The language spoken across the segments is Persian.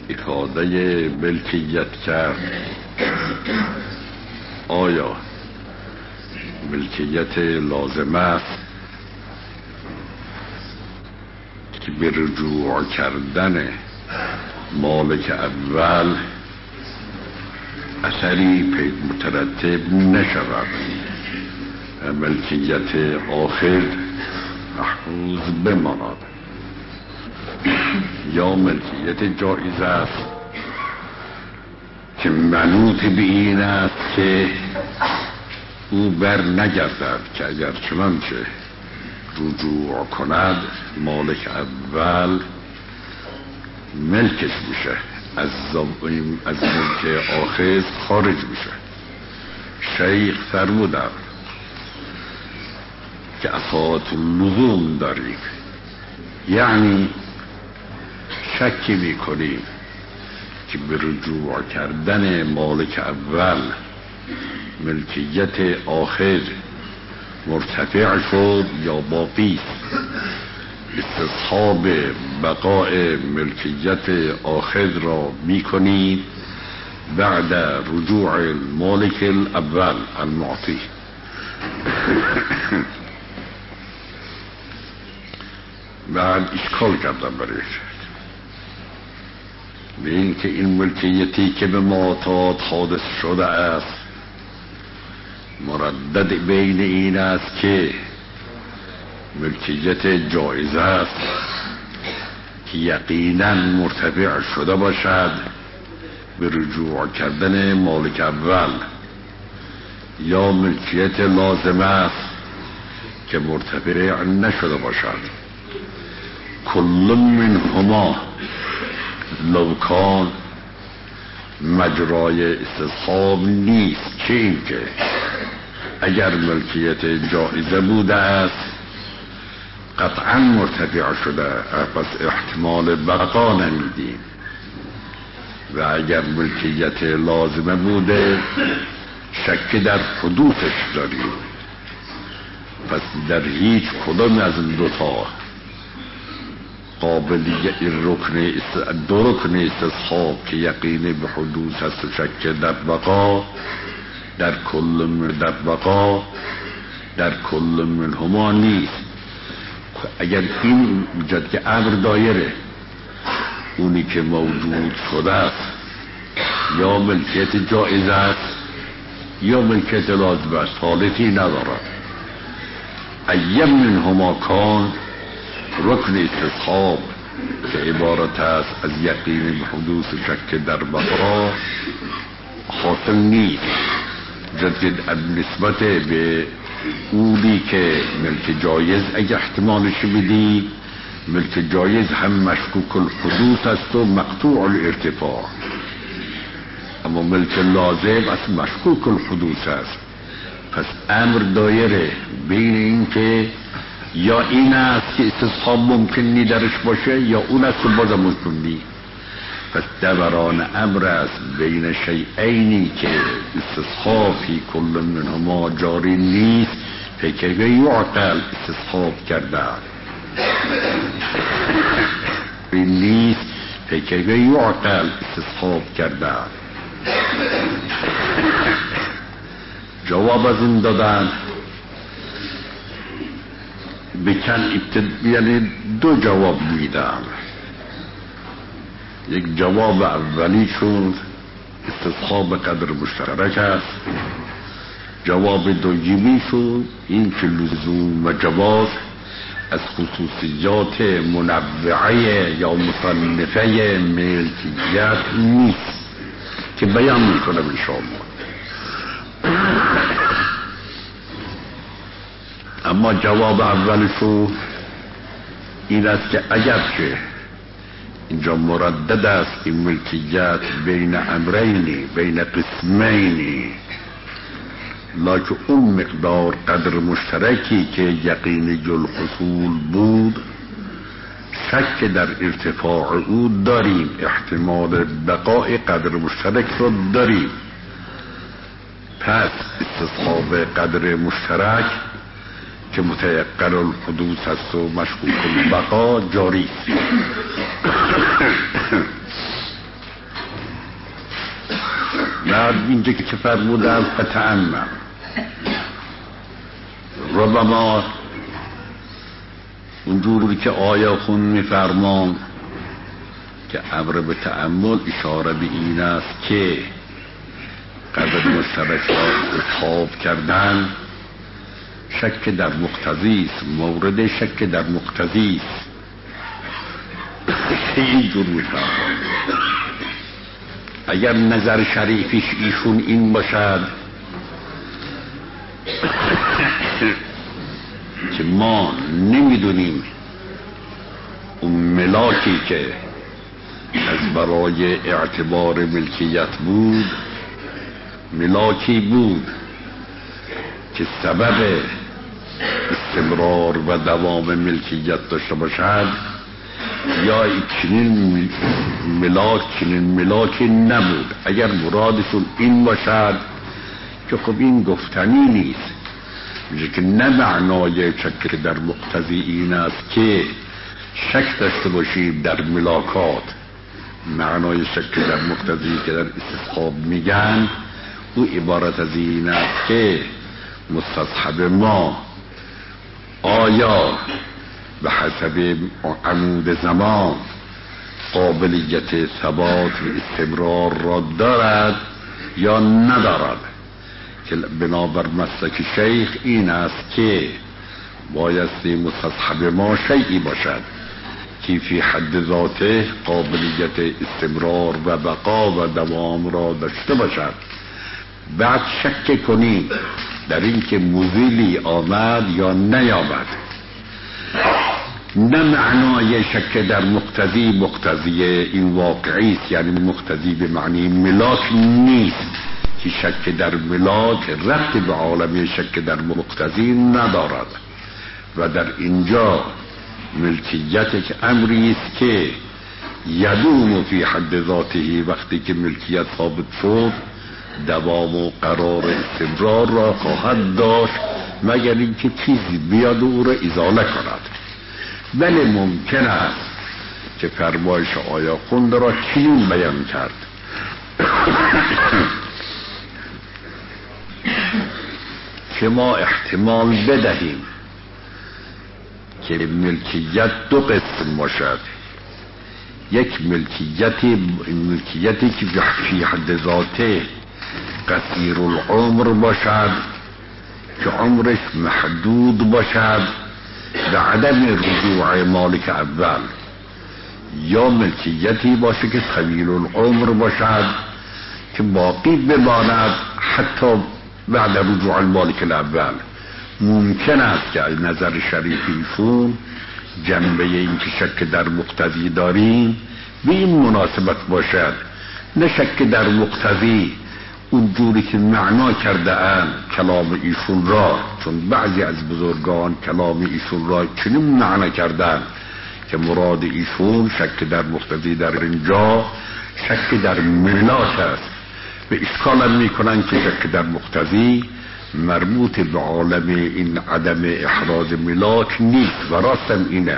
ifade ملکیت کرد، آیا ملکیت لازم است که به رجوع کردن مالک اول اثری مترتب نشود و ملکیت آخر محفوظ بماند، یا ملکیت جایز است که منوط به این است که او بر نگردد که اگر چنانچه رجوع کند مالک اول ملکش میشه، از ملک آخر خارج میشه. شیخ فرمودن که اثارت اللزوم داریم، یعنی شک میکنیم که به رجوع کردن مالک اول ملکیت آخر مرتفع شد یا باقی است. استصحاب بقاء ملکیت آخر را میکنید بعد رجوع المالک الاول المعطی. بعد اشکال کردم برایش به این که این ملکیتی که به معتاد حادث شده است مردد بین این است که ملکیت جایز است که یقینا مرتفع شده باشد به رجوع کردن مالک اول، یا ملکیت لازم است که مرتفع نشده باشد. کل منهما لو کان مجرای استصحاب نیست، که این که اگر ملکیت جایزه بوده است قطعا مرتفع شده، پس احتمال بقا نمیدیم، و اگر ملکیت لازمه بوده شک در حدوثش داریم، پس در هیچ کدام از این دوتا قابلیت دو رکن استصحاب که یقین به حدوث است و شک در بقا در کل منهما نیست. اگر این جد که امر دایره اونی که موجود شده است یا ملکیت جایز است یا ملکیت لازم است، حالتی ندارد. ایم منهما کان رکن استصحاب که عبارت است از یقین به حدوث و شک در بقا حاصل نیست، جد نسبت به اونی که ملک جایز اگه احتمالش بدی، ملک جایز هم مشکوک الحدوث است و مقطوع الارتفاع، اما ملک لازم است مشکوک الحدوث است. پس امر دایره بین این که یا این است که استصحاب ممکنی درش باشه یا اون است که بازم ممکنی. پس دوران امر است بین شیئینی که استصحاب فی کل منهما جاری نیست، فکیف یعقل استصحاب کرده نیست، فکیف یعقل استصحاب کرده. جواب از این دادن بکن یعنی دو جواب میدم. یک جواب اولی شد استصحاب قدر مشترک است، جواب دومی شد این که لزوم و جواز از خصوصیات منوعه یا مصنفه ملکیت نیست که بیان میکنم انشاءالله. اما جواب اولشو این است که اگر که اینجا مردد است این ملکیت بین امرینی، بین قسمینی، لکه اون مقدار قدر مشترکی که یقینی الحصول بود شک در ارتفاع او داریم، احتمال بقای قدر مشترک رو داریم. پس استصحاب قدر مشترک که متيقن الحدوث است و مشکوک البقا جاری است. بعد اینجا که فرمودن فتأمل، ربما اونجوری که آیا خون میفرمان که امر به تأمل اشاره به این است که قدر مشترک را اتحاب کردن شک در مقتضی است، مورد شک در مقتضی است. اینجور میفرمان اگر نظر شریفیش ایشون این باشد که ما نمیدونیم اون ملاکی که از برای اعتبار ملکیت بود ملاکی بود که سبب استمرار و دوام ملکیت داشته باشد یا چنین ملاکی نبود. اگر مرادشون این باشد که خب این گفتنی نیست، میشه که نه معنای شک در مقتضی این است که شک داشته باشید در ملاکات. معنای شک در مقتضی که در استصحاب میگن او عبارت از این است که مستصحب ما آیا به حسب عمود زمان قابلیت ثبات و استمرار را دارد یا ندارد، که بنابر مسلک شیخ این است که بایستی مستصحب ما شیئی باشد که فی حد ذاته قابلیت استمرار و بقا و دوام را داشته باشد. بعد شک کنیم در این که مزیلی آمد یا نیامد. نه معنای شک در مقتضی این واقعی است، یعنی مقتضی به معنی ملاک نیست که شک در ملاک ربط به عالم شک در مقتضی ندارد و در اینجا ملکیت که امری است که یدوم فی حد ذاته، وقتی که ملکیت ثابت شد دوام و قرار استمرار را خواهد داشت مگر اینکه چیزی بیاد و او را ازاله کند. ولی ممکن است که فرمایش آیا خونده را چنین بیان کرد که ما احتمال بدهیم که ملکیت دو قسم باشد. یک ملکیتی که فی حد ذاته قصیر العمر باشد که عمرش محدود باشد به عدم رجوع مالک اول، یا ملکیتی باشه که طویل العمر باشد که باقی بماند حتی بعد رجوع المالک الاول. ممکن است که از نظر شریفیشون جنبه این که شک در مقتضی داریم به این مناسبت باشد، نه شک در مقتضی اونجوری که معنا کرده اند کلام ایشون را، چون بعضی از بزرگان کلام ایشون را چنین معنا کردن که مراد ایشون شک در مقتضی در اینجا شک در ملاک است. به اشکال میکنن که شک در مقتضی مربوط به عالم این عدم احراز ملاک نیست و راستم اینه.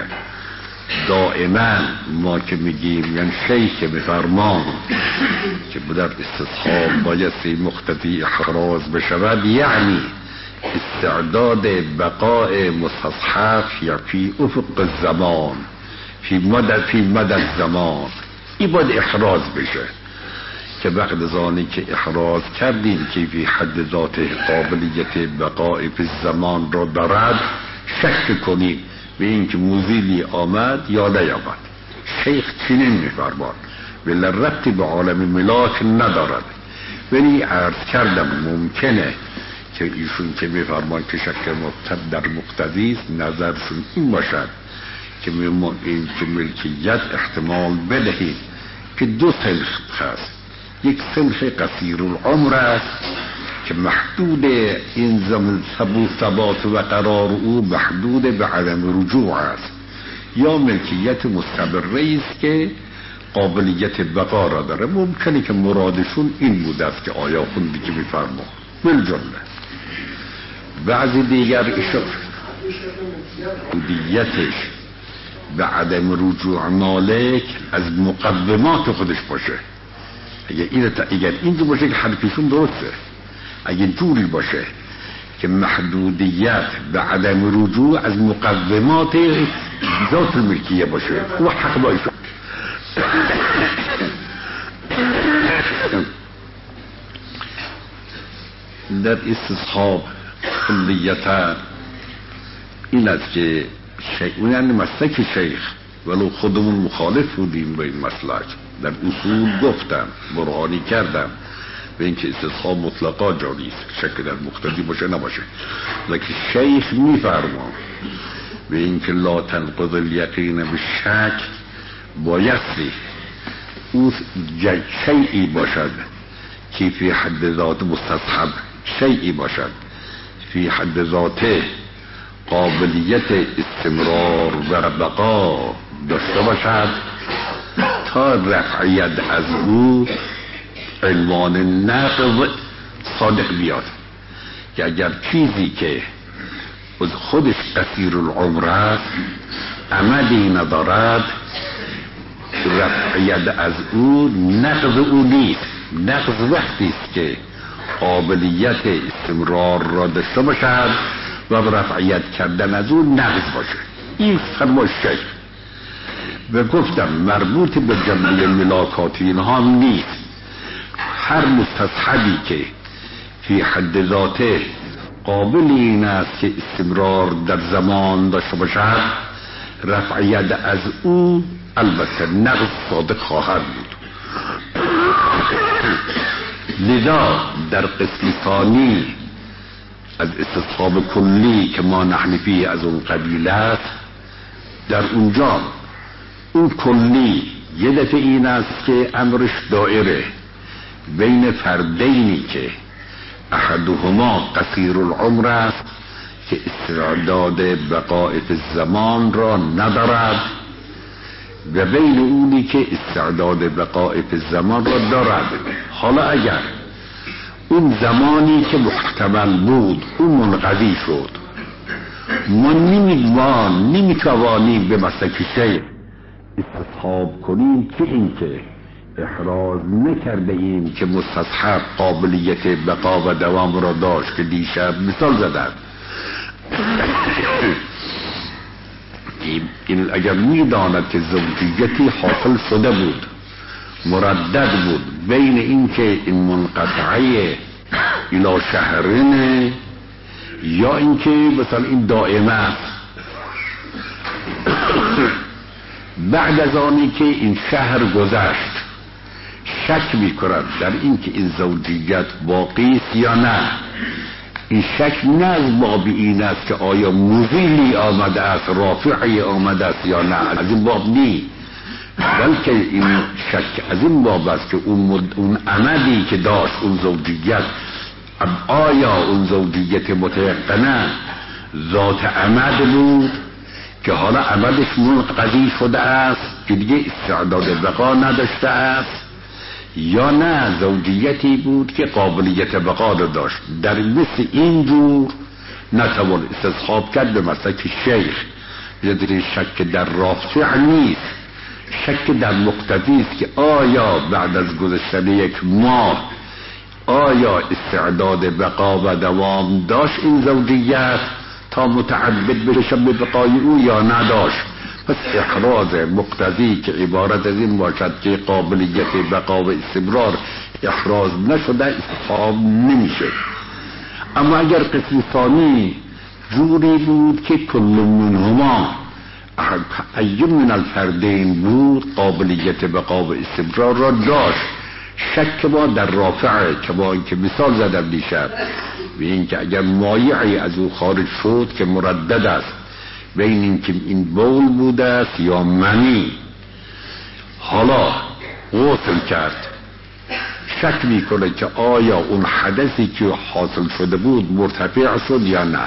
دائما ما که میگیم یعنی شیخ میفرمان که در استصحاب بایستی مقتضی احراز بشود، یعنی استعداد بقاء مستصحب یا فی افق الزمان فی مدد زمان این باید احراز بشه، که وقت زانی که احراز کردیم که فی حد ذات قابلیت بقاء فی الزمان را دارد شک کنیم به اینکه مزیلی آمد یا نیامد. شیخ چنین میفرمان ولی ربطی به عالم ملاک ندارد. ولی عرض کردم ممکنه که ایشون که میفرمان که شک در مقتضی است نظرشون این باشد که این که ملکیت احتمال بدهید که دو سنخ هست. یک سنخ قصیر العمر است که محدود این زمن ثبات و قرار او محدود به عدم رجوع است، یا ملکیت مستمره است که قابلیت بقا را داره. ممکنه که مرادشون این بوده است که آیا خوندی که میفرما بالجمله. بعضی دیگر ملکیتش به عدم رجوع مالک از مقومات خودش باشه، اگر این باشه که حرفشون درسته، اگر جوری باشه که محدودیت به عدم رجوع از مقومات ذات الملکیه باشه و حق با ایشون. در استصحاب کلیتا این است که یعنی مسلک شیخ، ولو خودمون مخالف بودیم به این مسلک، در اصول گفتم، برهانی کردم به اینکه استصحاب مطلقا جاری است، شک در مقتضی باشه نباشه، لیکن شیخ میفرما به اینکه لا تنقض الیقین به شک، بایستی او شیعی باشد که فی حد ذات مستصحب، شیعی باشد فی حد ذات قابلیت استمرار و بقا داشته باشد تا رفعیت از او عنوان نقض صادق بیاد، که اگر چیزی که از خودش قصیر العمر است عملی ندارد، رفعیت از او نقض او نیست. نقض وقتی است که قابلیت استمرار را داشته باشد و رفعیت کردن از او نقض باشه. این فرمایش شیخ. و گفتم مربوط به جمله ملاکات اینها نیست. هر مستصحبی که فی حد ذاته قابل این است که استمرار در زمان داشته باشد، رفعیت از او البته نقض صادق خواهد بود. لذا در قسم ثانی از استصحاب کلی که ما نحنفی از اون قبیل است، در اونجا اون کلی یه دفعه این است که امرش دائره بین فردینی که احدهما قصیر العمر است که استعداد بقاء فی الزمان را ندارد و بین اونی که استعداد بقاء فی الزمان را دارد. حالا اگر اون زمانی که محتمل بود اون منقضی شد، ما نمیتوانیم به مسلک شیخ استصحاب کنیم که این که احراز نکرده ایم که مستصحب قابلیت بقا و دوام را داشت، که دیشب مثال زدن. این اگر میداند که زوجیتی حاصل شده بود، مردد بود بین این که این منقطعه الى شهرینه یا این که مثلا این دائمه، بعد از آنی که این شهر گذشت شک می‌کند در این که این زوجیت باقی است یا نه. این شک نه از باب این است که آیا مزیلی آمده است، رافعی آمده است یا نه، از این باب نی، بلکه این شک از این باب است که اون عملی که داشت اون زوجیت، آیا اون زوجیت متيقنه ذات عمد بود که حالا عملش منقضی شده است که دیگه استعداد بقا نداشته است، یا نه زوجیتی بود که قابلیت بقا را داشت. در مثل این جور نتوان استصحاب کرد به مسلک شیخ. یعنی شک در رافع نیست، شک در مقتضی است که آیا بعد از گذشتن یک ماه آیا استعداد بقا و دوام داشت این زوجیت تا متعبد بشه به بقای او یا نداشت. پس احراز مقتضی که عبارت از این باشد که قابلیت بقا و استمرار احراز نشده استصحاب نمیشه. اما اگر قسم ثانی جوری بود که کل منهما ایون من الفردین بود، قابلیت بقا و استمرار را داشت، شک ما در رافعه که با اینکه مثال زدم دیشب به این که اگر مایعی از او خارج شد که مردد است بین این که این بول بوده است یا منی، حالا غسل کرد، شک میکنه که آیا اون حدثی که حاصل شده بود مرتفع شد یا نه،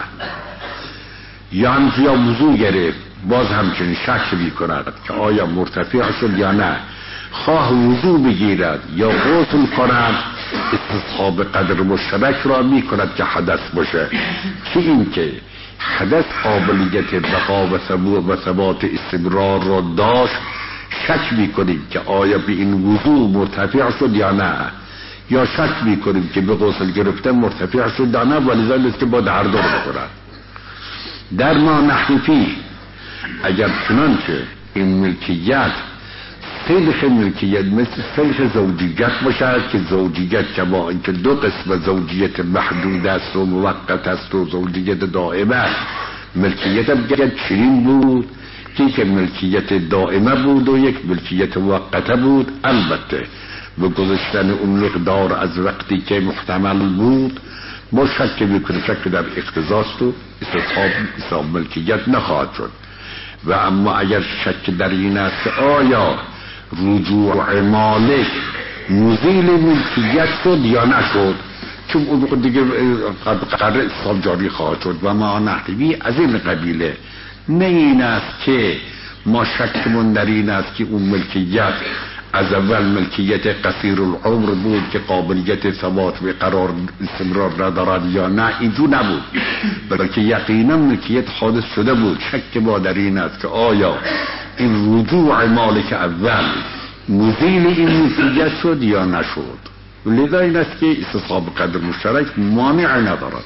یا وضو گرفت باز همچنین شک میکند که آیا مرتفع شد یا نه، خواه وضو بگیرد یا غسل کند استصحاب قدر مشترک را میکند که حدث باشه، که این که حدث قابلیت بقا و ثبات استمرار را داشت، شک میکنیم که آیا به این وضوع مرتفع شد یا نه، یا شک میکنیم که به غسل گرفتن مرتفع شد یا نه، ولذا است که با هر دو بخورن. در ما نحنفی اگر چنانچه این ملکیت سلخ ملکیت مثل سلخ زوجیت باشد که زوجیت که با اینکه دو قسم زوجیت محدود است و موقت است و زوجیت دائمه، ملکیت هم که چنین بود که ملکیت دائمه بود و یک ملکیت موقته بود. البته به گذشتن اون مقدار از وقتی که محتمل بود ما شک میکنیم، شک در اقتضاست و استصحاب ملکیت نخواهد شد. و اما اگر شک در این است آیا رجوع مالک مزیل ملکیت شد یا نشد، چون اون دیگه قرار استصحاب جاری خواهد شد. و ما نحوی از این قبیله نه این است که ما شکمون در این است که اون ملکیت از اول ملکیت قصیر العمر بود که قابلیت ثبات و قرار استمرار ندارد یا نه، اینجور نبود، بلکه یقینا ملکیت حادث شده بود. شک ما در این است که آیا این رجوع مالک اول مزیل این ملکیت شد یا نشد. لذا این است که استصحاب قدر مشترک مانع ندارد.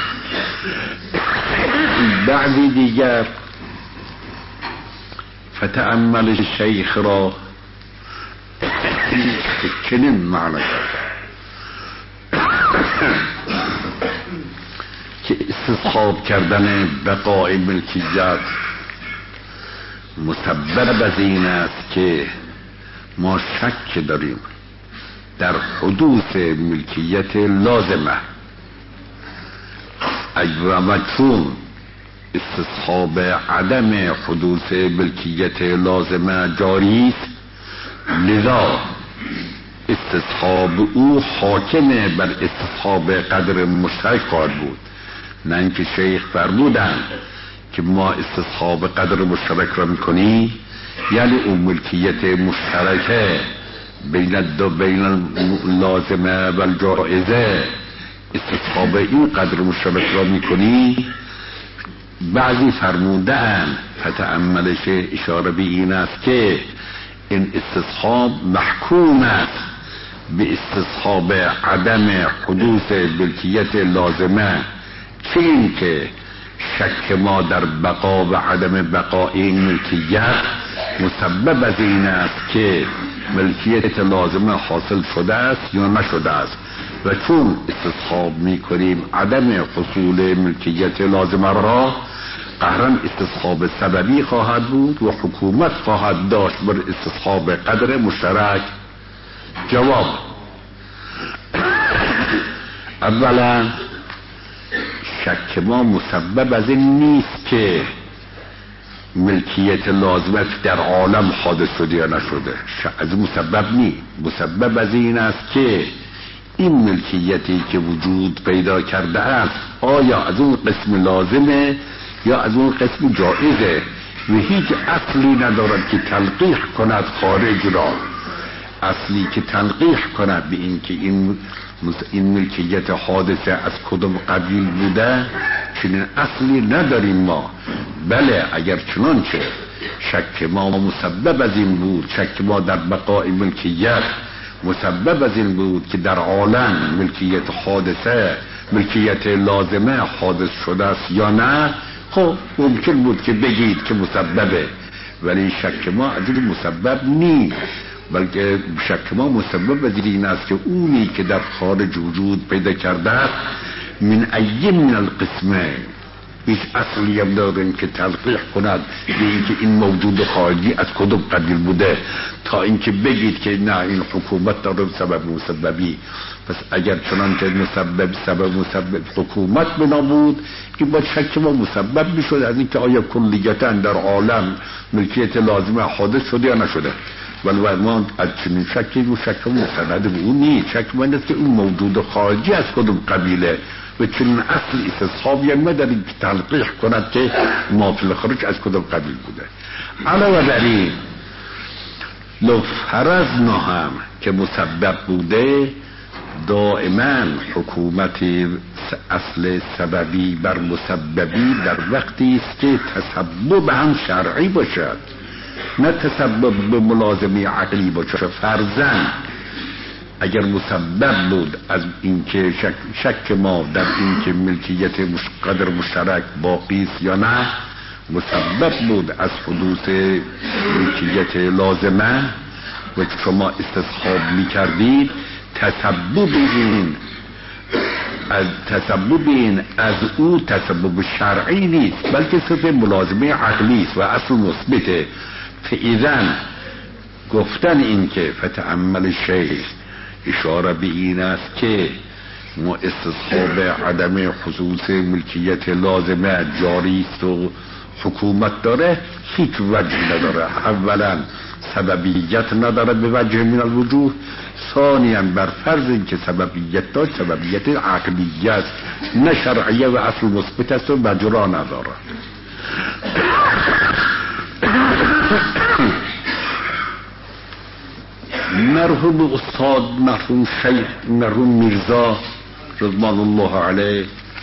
بعضی دیگر فتأمل الشیخ را چنین معنی که استصحاب کردن بقای ملکیت مسبب از این است که ما شک داریم در حدوث ملکیت لازمه. و چون استصحاب عدم حدوث ملکیت لازمه جاری است، لذا استصحاب او حاکم بر استصحاب قدر مشترک خواهد بود. نه اینکه شیخ فرمودند که ما استصحاب قدر مشترک را میکنی، یعنی اون ملکیت مشترکه بین لازمه و جائزه، استصحاب این قدر مشترک را میکنی. بعضی فرمودند فتأملش اشاره به این است که این استصحاب محکوم است به استصحاب عدم حدوث ملکیت لازمه، چه این که شک ما در بقا و عدم بقا این ملکیت مسبب از این است که ملکیت لازمه حاصل شده است یا نشده است. و چون استصحاب میکنیم عدم حصول ملکیت لازمه را، قهرن استصحاب سببی خواهد بود و حکومت خواهد داشت بر استصحاب قدر مشترک. جواب: اولا شک ما مسبب از این نیست که ملکیت لازمه در عالم حادث شده یا نشده، از مسبب نیست. مسبب از این است که این ملکیتی که وجود پیدا کرده است آیا از اون قسم لازمه یا از اون قسم جائزه، و هیچ اصلی ندارد که تلقیح کند خارج را، اصلی که تلقیح کند به این که این ملکیت حادثه از کدام قبیل بوده، چنین اصلی نداریم ما. بله اگر چنانچه شک ما مسبب از این بود، شک ما در بقای ملکیت مسبب از این بود که در عالم ملکیت حادثه ملکیت لازمه حادث شده است یا نه، خب ممکن بود که بگید که مسببه، ولی شک ما از این مسبب نیست، بلکه شک ما مسبب از این است که اونی که در خارج وجود پیدا کرده است من ای من القسمه، هیچ اصلی هم داریم که تلقیح کند به اینکه این موجود خارجی از کدوم قبیل بوده، تا اینکه بگید که نه این حکومت داره سبب مسببی. پس اگر چنانچه سبب مسبب حکومت بنا بود که با شک ما مسبب میشد از اینکه آیا کلیتا در عالم ملکیت لازمه حادث شده یا نشده. ولی ما از چنین شکی رو شک مستند به اون نیست. شک من است که اون موجود خارجی از کدوم قبیله و چنین اصل استصحابی هم نداریم که تلقیح کند که ما فی الخارج از کدوم قبیل بوده. علاوه بر این لو فرضنا هم که مسبب بوده، دائما حکومت اصل سببی بر مسببی در وقتی است که تسبب هم شرعی باشد. نه تسبب به ملازمه عقلی باشه. فرضاً اگر مسبب بود از اینکه شک ما در اینکه ملکیت قدر مشترک باقی است یا نه، مسبب بود از حدوث ملکیت لازمه و شما استصحاب می‌کردید، تسبب این از او تسبب شرعی نیست، بلکه صرف ملازمه عقلی است و اصل مثبته. فاذا گفتن این که فتأمل شیخ اشاره به این است که ما استصحاب عدم حصول ملکیت لازمه جاری است و حکومت داره، هیچ وجه نداره. اولا سببیت نداره به وجه من الوجوه، ثانیا بر فرض اینکه سببیت داشت سببیت عقلیه است نه شرعیه و اصل مثبت است و مجرا نداره. مرحوم استاد مرحوم شیخ مرحوم میرزا رضوان الله علیه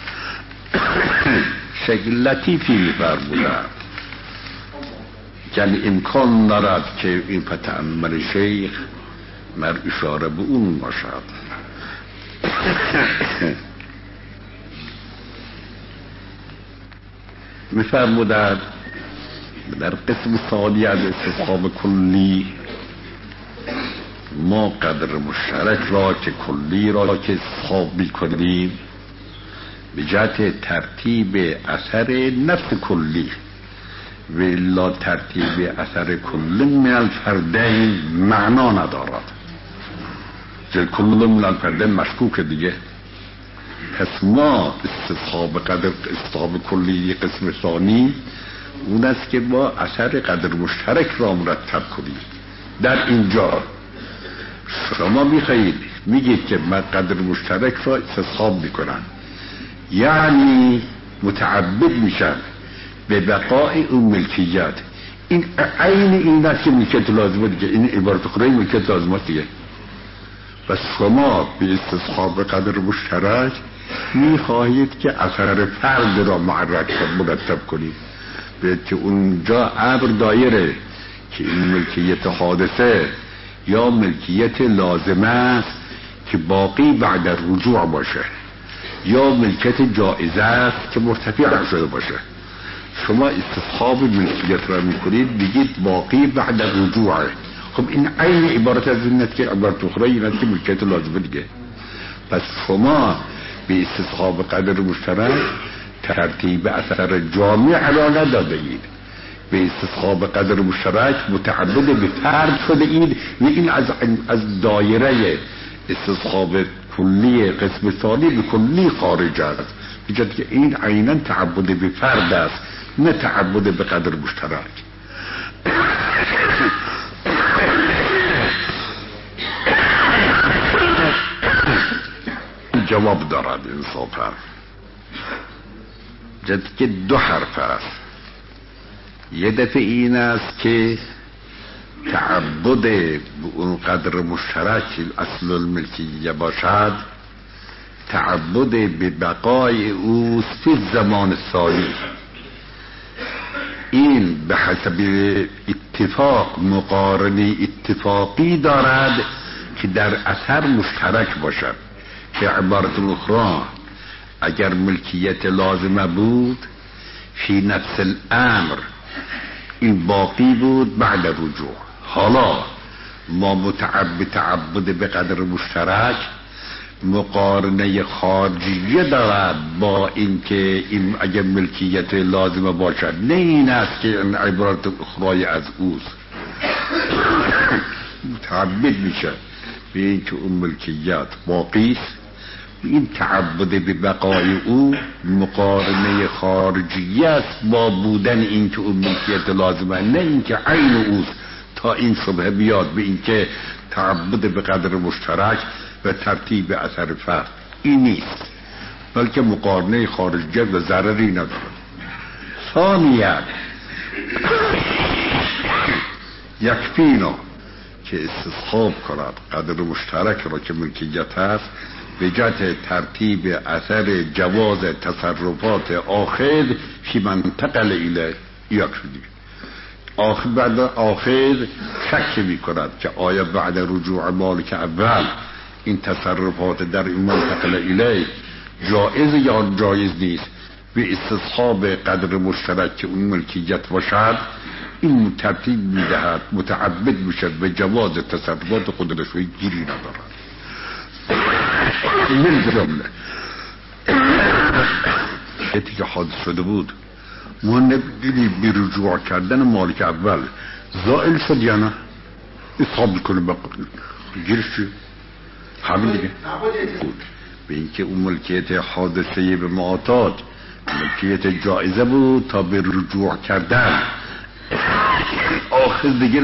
شکل لطیفی می‌فرمودند، یعنی امکان دارد که این فتأمل شیخ مر اشاره به اون باشد. می‌فرمودند در قسم ثانی از استصحاب کلی ما قدر مشترک را که کلی را که استصحاب می‌کنیم به جهت ترتیب اثر نفس کلی و الا ترتیب اثر کل من الفردین معنا ندارد. چه کل من الفردین مشکوک دیگه. پس ما استصحاب کلی قسم ثانی اون است که با اثر قدر مشترک را مرتب کنیم. در اینجا شما میگید که من قدر مشترک را استصحاب میکنم، یعنی متعبد میشن به بقای اون ملکیت. این عین این است که ملکیت لازمه دیگه، این عبارت خودی ملکیت لازمه دیگه. و شما به استصحاب قدر مشترک میخواهید که اثر فرد را مرتب کنید، به که اونجا امر دایره که این ملکیت حادثه یا ملکیت لازمه است که باقی بعد رجوع باشه، یا ملکیت جائزه است که مرتفع شده باشه. شما استصحاب ملکیت را میکنید بگید باقی بعد رجوعه. خب این عین عبارت از این است که عبارت اخرى این است که ملکیت لازمه دیگه. پس شما به استصحاب قدر مشترک ترتیب اثر جامع را نداده اید، به استصحاب قدر مشترک متعبد به فرد شده اید و این از دایره استصحاب کلی قسم ثانی به کلی خارج است، بجد که این عیناً تعبد به فرد است نه تعبد به قدر مشترک. جواب دارد انصافا، جد که دو حرف است. یه دفعه این است که تعبد به اون قدر مشترک اصل الملکیه باشد، تعبد به بقای او فی زمان ثانی، این به حسب اتفاق مقارنه اتفاقی دارد که در اثر مشترک باشد. به عبارت اخرى اگر ملکیت لازمه بود فی نفس الامر این باقی بود بعد رجوع، حالا ما تعبد به قدر مشترک مقارنه خارجیه دارد با اینکه این اگر ملکیت لازمه باشد، نه این است که این عبارت اخرای از اوست. متعبد میشه به اینکه اون ملکیت باقی است، این تعبد به بقای او مقارنه خارجیه است با بودن اینکه اون ملکیت لازمه، نه اینکه عین اوست. تا این شبه بیاد به اینکه تعبد به قدر مشترک و ترتیب اثر فرد این نیست، بلکه مقارنه خارجیه و ضرری نداره. ثانیاً یکفینا که استصحاب کند قدر مشترک را که ملکیت هست به جهت ترتیب اثر جواز تصرفات آخر فی منتقل اله یک شدی. بعد آخر شک می کند که آیا بعد رجوع مالک اول این تصرفات در این منتقل الیه جایز یا جایز نیست به استصحاب قدر مشترک که اون ملکیت باشد، این ترتیب میدهد متعبد میشد به جواز تصرفات خودش و گیری ندارد. من جمله که حادث شده بود ما نبیدی بی رجوع کردن مالک اول زائل شد یا نه؟ اصحاب کنه گیرش چی؟ همین دیگه بود. به اینکه اون ملکیت حادثه به معتاد ملکیت جایزه بود تا به رجوع کردن آخر دیگه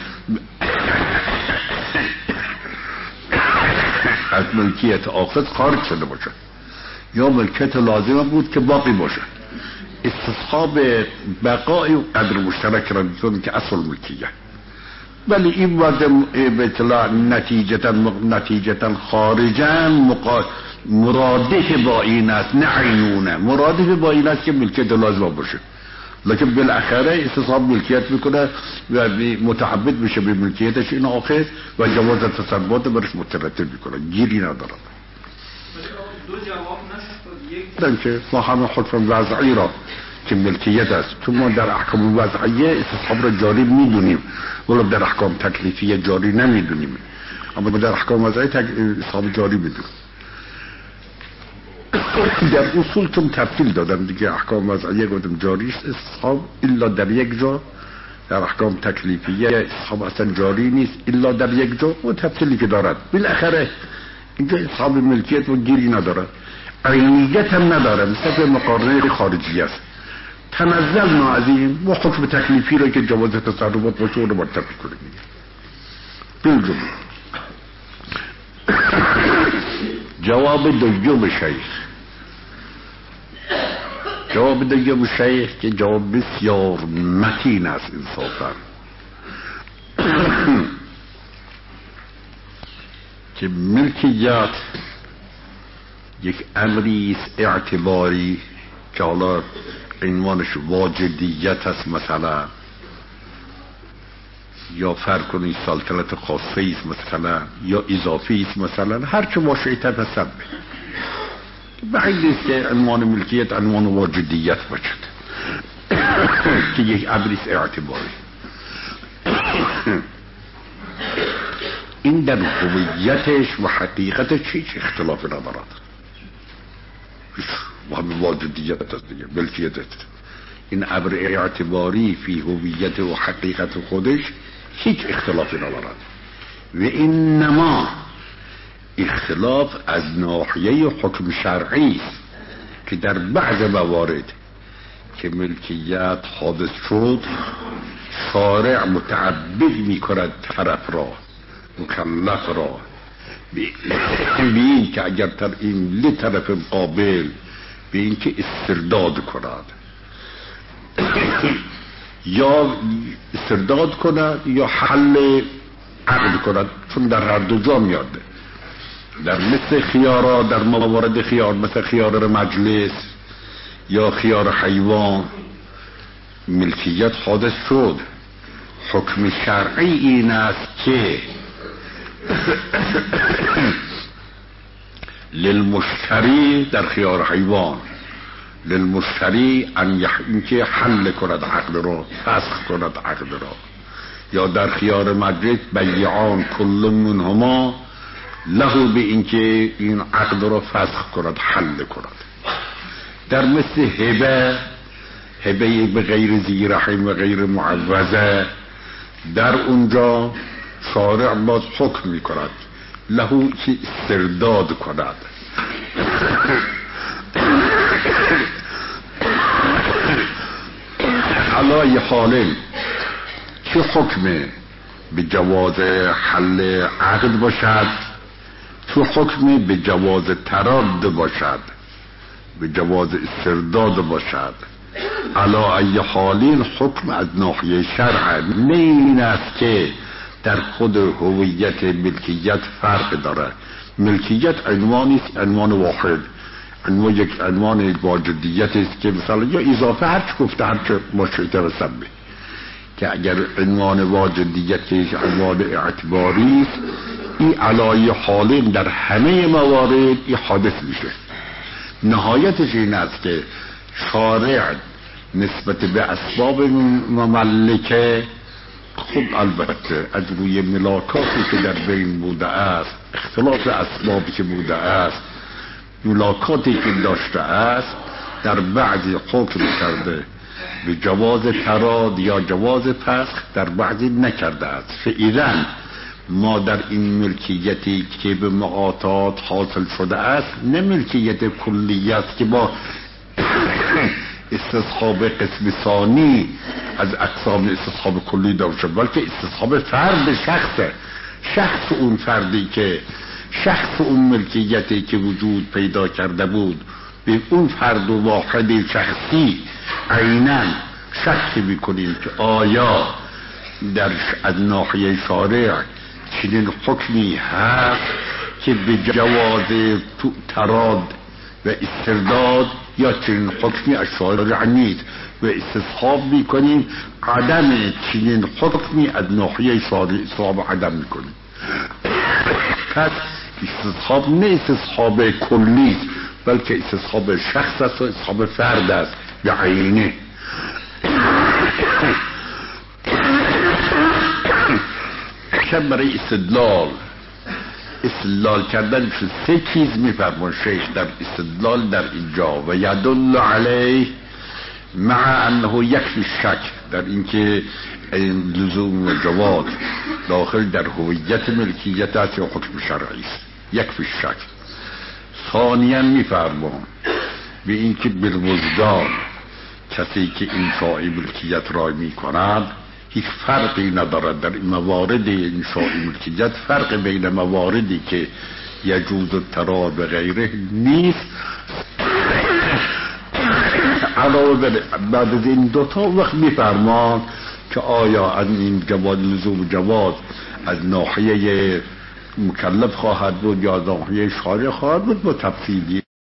از ملکیت آخر خارج شده باشه یا ملکیت لازمه بود که باقی باشه. استصحاب بقای و قدر مشترک را میتونم که اصل ملکیه، ولی این وضع به اطلاع نتیجتا خارجا مرادف با این است، نه عینونه مرادف با این است که ملکیت لازمه باشه، لکن بالاخره استصحاب ملکیت میکنه و متعبد میشه به ملکیتش این آخر و جواز تصرفات برش مترتب میکنه، گیری نداره. دو جواب نشد. یک که ما همه حکم وضعی را که ملکیت است چون ما در احکام وضعیه استصحاب را جاری میدونیم ولی در احکام تکلیفیه جاری نمیدونیم، اما در احکام وضعی استصحاب جاری میدونیم. در اصول چون تفصیل دادم دیگه احکام وضعیه گفتم جاری است استصحاب الا در یک جا، در احکام تکلیفیه استصحاب اصلا جاری نیست الا در یک جا و تفصیلی که دارد. بالاخره اینجا استصحاب ملکیت و گیری نداره، عینیت هم نداره، مثل مقارنه خارجی است. تنزلنا از این و حکم تکلیفی را که جواز تصرفات باشه رو مرتب کنیم. بالجمله جواب دوم شیخ که جواب بسیار متین است انصافا که ملکیت یک امری است اعتباری که حالا عنوانش واجدیت است مثلا، یا فرق کنید سلطنت خاصه است مثلا، یا اضافی است مثلا، هر چه باشه تصب بعید است که عنوان ملکیت عنوان واجدیت باشد که یک امری است اعتباری. این در هویتش و حقیقتش هیچ اختلاف ندارد، و همین واجدیت است دیگه، ملکیت است. این امر اعتباری فی هویت و حقیقت خودش هیچ اختلافی ندارد و اینما اختلاف از ناحیه حکم شرعی است که در بعض موارد که ملکیت حادث شد شارع متعبد می کند طرف را مکلف را به این که اگر تر این لطرف قابل به این که استرداد کند یا استرداد کند یا حل عقد کند، چون در هر دو جا میاد. در مثل خیارا در موارد خیار مثل خیار مجلس یا خیار حیوان ملکیت حادث شد، حکم شرعی این است که للمشتری در خیار حیوان للمشتری اینکه حل کند عقد را، فسخ کند عقد را، یا در خیار مجلس بیعان کل منهما له به اینکه این عقد را فسخ کند حل کند. در مثل هبه به غیر ذی رحم و غیر معوضه در اونجا شارع باز حکم می کند له که استرداد کند. علای حال چه حکم به جواز حل عقد باشد، چه حکم به جواز تراد باشد، به جواز استرداد باشد. علا ای حالین حکم از ناحیه شرع نه این است که در خود هویت ملکیت فرق داره. ملکیت عنوانی است، عنوان واحد، یک عنوان واجدیت است که مثلا یا اضافه هر چه گفته هر چه مشروطه رسمه، که اگر عنوان واجدیت که عنوان اعتباری است، این علای حالین در همه موارد این حادث میشه. نهایتش این است که شارع نسبت به اسباب مملکه، خب البته از روی ملاکاتی که در بین بوده است، اختلاف اسبابی که بوده است، ملاکاتی که داشته است، در بعضی حکم کرده به جواز تراد یا جواز فسخ، در بعضی نکرده است. فعلا ما در این ملکیتی که به معاطات حاصل شده است نه ملکیت کلی است که با استصحاب قسم ثانی از اقسام استصحاب کلی داشته، بلکه استصحاب فرد شخصه. شخص اون فردی که شخص اون ملکیتی که وجود پیدا کرده بود به اون فرد و واحد شخصی عیناً شک میکنیم که آیا در از ناحیه شارع چنین حکمی هست که به جواز تراد و استرداد، یا چنین حکمی از شارع نیست و استصحاب میکنیم عدم چنین حکمی از ناحیه شارع استصحاب عدم میکنیم. پس استصحاب نه استصحاب کلی بلکه استصحاب شخص است و استصحاب فرد است به عینه. کم برای استدلال کردن سه چیز میفرمان شیخ در استدلال در اینجا: و یدل علیه مع انه یکفی شک، در اینکه لزوم و جواز داخل در هویت ملکیت است یا حکم شرعی است، یکفی شک. ثانیا میفرمان به اینکه بالوجدان کسی که انشاء ملکیت را میکند هیچ فرقی ندارد در این موارد انشاء ملکیت، فرق بین مواردی که یجوز التراد و غیره نیست. علاوه بعد از این دوتا وقت میفرمان که آیا از این جواز لزوم جواز از ناحیه مکلف خواهد بود یا ناحیه شارع خواهد بود با تفصیلی